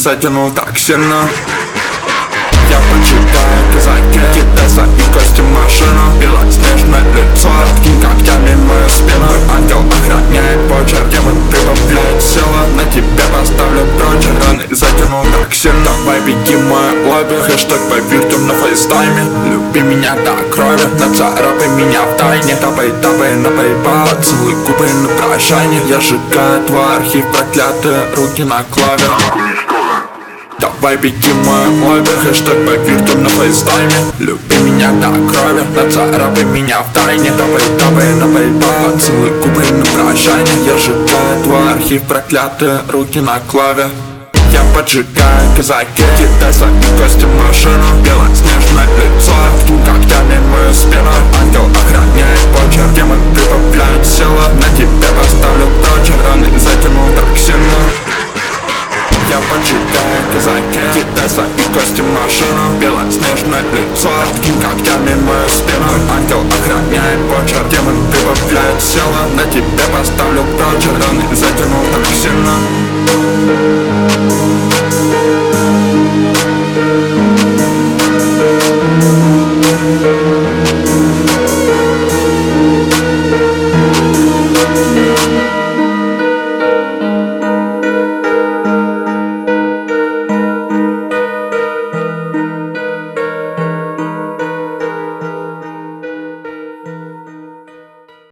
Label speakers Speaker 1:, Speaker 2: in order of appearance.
Speaker 1: затянул так сильно. Я поджигаю казаки, кидаю свои кости в машину. Белоснежное лицо, таким когтями мою спину. Ангел охраняет почерк, демон прибавляет сила. На тебе поставлю прочер, раны затянул так сильно. Давай беги мое лобби, хэштег поверьте на фейстайме. Люби меня до крови, нацарапай меня в тайне. Давай на PayPal, поцелуй губы на прощание. Я сжигаю твой архив, проклятые руки на клаве. Давай беги мой лобби, хэштег поверьте на фейстайме. Люби меня до крови, нацарапай меня в тайне. Давай на PayPal, поцелуй губы на прощание. Я сжигаю твой архив, проклятые руки на клаве. Я поджигаю казаки, кидаю свои кости в машину. Белоснежное лицо, таким когтями мою спину. Ангел охраняет почерк, демон прибавляет сила. На тебе поставлю прочер, раны затянул так сильно. Я поджигаю казаки, кидаю свои кости в машину. Белоснежное лицо, таким когтями мою спину. Ангел охраняет почерк, демон прибавляет сила. На тебе поставлю прочер, раны затянул так сильно.